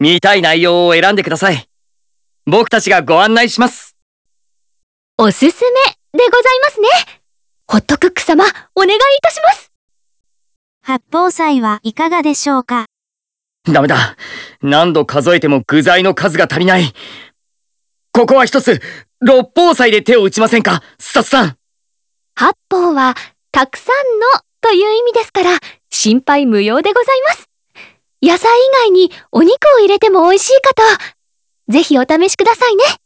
見たい内容を選んでください。僕たちがご案内します。 おすすめでございますね。ホットクック様、お願いいたします。 八宝菜はいかがでしょうか？ ダメだ。何度数えても具材の数が足りない。ここは一つ、六宝菜で手を打ちませんか、スタッフさん。 八宝は、たくさんのという意味ですから、心配無用でございます。野菜以外にお肉を入れても美味しいかと。ぜひお試しくださいね。